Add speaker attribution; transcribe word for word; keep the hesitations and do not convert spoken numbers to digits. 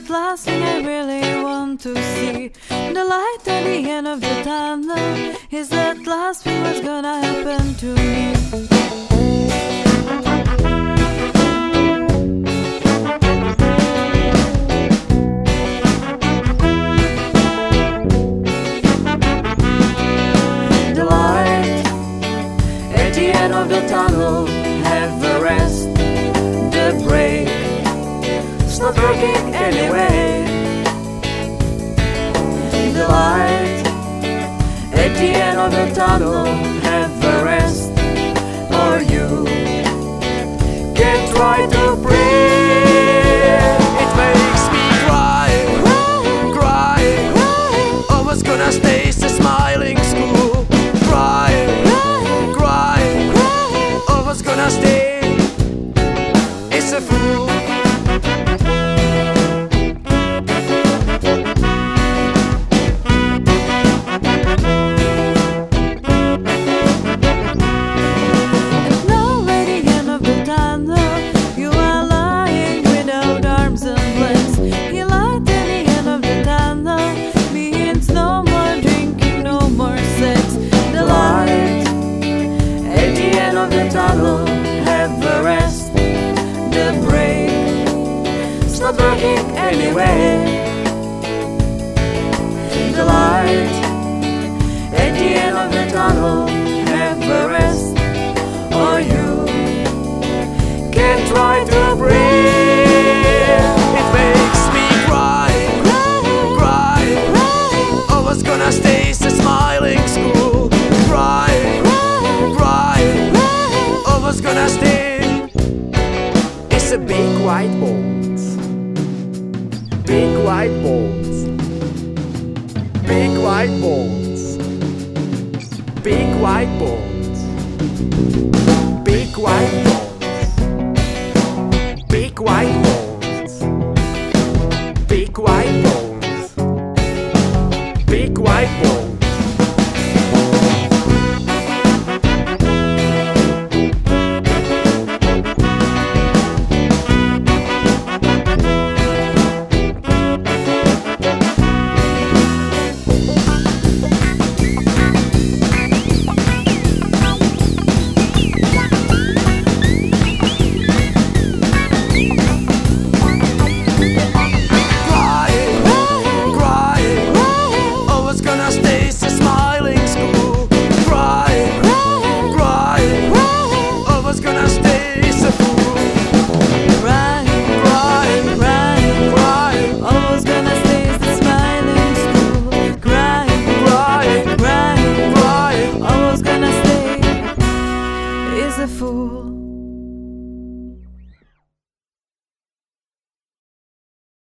Speaker 1: last thing I really want to see. The light at the end of the tunnel, is that last thing what's gonna happen to me? The light at the end of the tunnel, have a rest. The brake, it's not working anyway. The light at the end of the tunnel, have a rest, or you can try to breathe.
Speaker 2: It makes me cry, cry. Always gonna stay a smiling school. Cry, cry. Always gonna stay. It's a fool.
Speaker 1: Tunnel, have a rest. The brake, it's not working anyway. The light at the end of the tunnel, have a rest, or you can try to breathe.
Speaker 2: It makes me cry, cry. Always gonna stay a smiling school. Cry, always gonna stay. It's a big white balls, big white balls, big white balls, big white balls, big white balls, big white balls, big white balls, big white balls.
Speaker 1: A fool.